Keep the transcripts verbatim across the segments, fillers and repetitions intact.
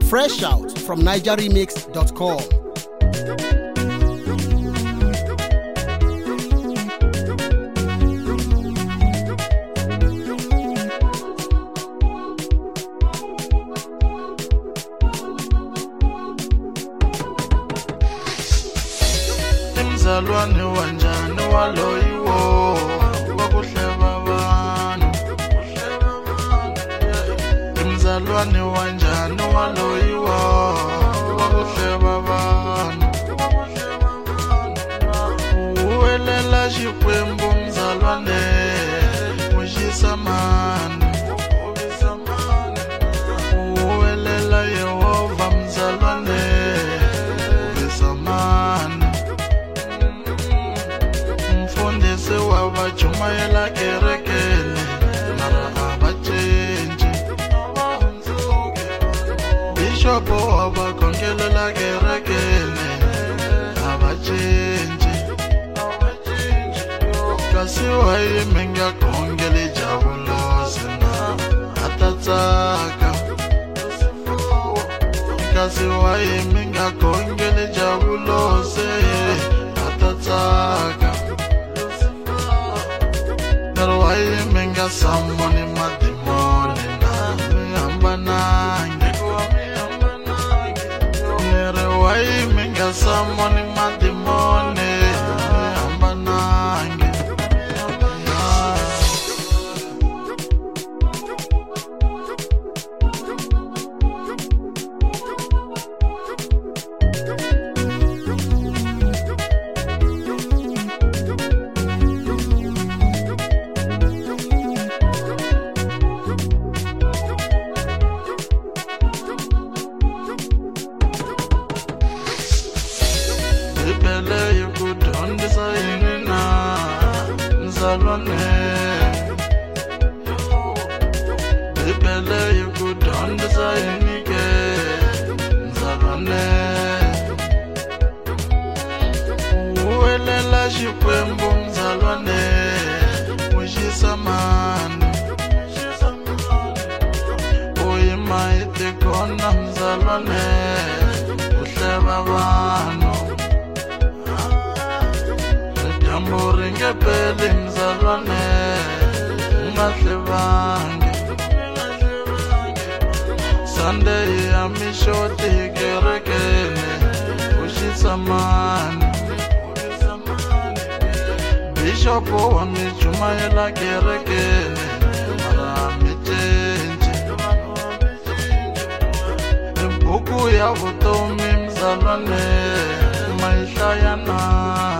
Fresh out from niger remix dot com. Imzalwane wanjani waloyiwo wakuhleba abantu Imzalwane wanjani waloyiwo wakuhleba abantu Uwelela xikwembu mzalwane muxisamani Uwelela Yehova mzalwane muxisamani Mfundisi wabachumayela kerekele mara abachenji Bishop wabakongelela kerekele abachenji Kasi waye menga kongele jabulosi na atatsaka Kasi waye menga kongele jabulosi atatsaka Pero waye menga samoni madimoni na mihambanange Nere waye menga samoni madimoni mihambanange Bibele yukudondisa inina mzalwane Bibele yukudondisa inike mzalwane Uwelela xikwembu mzalwane muxisamani Uyima itikona mzalwane uhleba vanhu Dyambu ngepeli mzalwane ungahlebangi Sunday ya mishoti kerekele uxisamani Bishop wa michumayela kerekele mara michenji Buku ya vutomi mzalwane mahlayana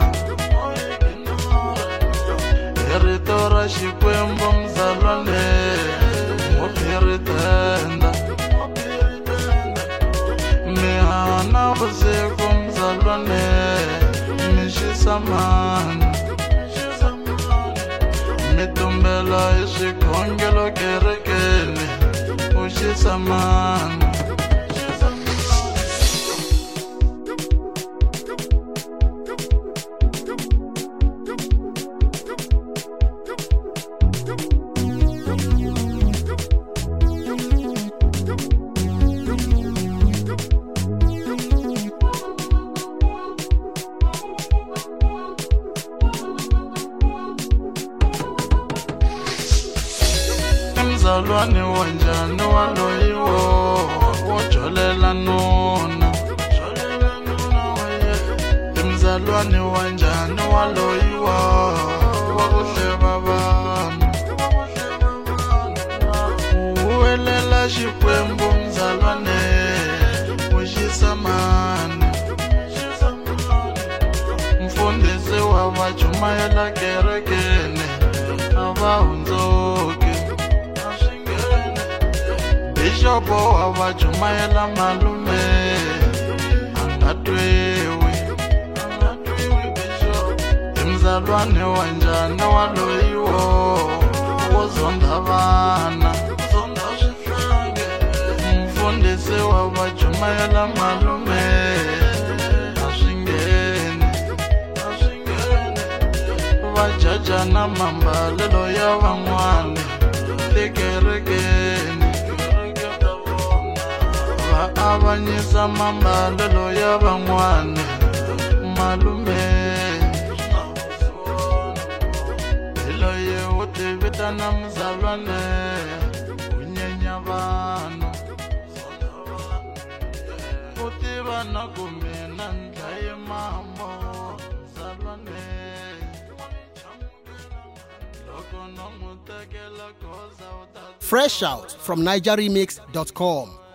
Rito ra xikwembu mzalwane muphiritenda Mihana vusiku mzalwane mixisamani Mitumbela hi swikhongelo kerekele uxisamani Imzalwane wanjani waloyiwo wojolela nuna Imzalwane wanjani waloyiwo wakuhleba vanhu Uwelela xikwembu mzalwane muxisamani Mfundisi wabachumayela kerekele abahundzuki Bishop wabachumayela malume angatwewi Imzalwane wanjani waloyiwo wozonda vana Mfundisi wabachumayela malume aswingeni Vajaja na mambalelo ya van'wana tikerekeni avanyisa mambalelo ya van'wana malume iloye u tivitana mzalwane u nyenya vanhu u tiva na ku mina ndlaye mambo mzalwane loko no n'wi tekela goza u ta Fresh out from Niger Remix dot com.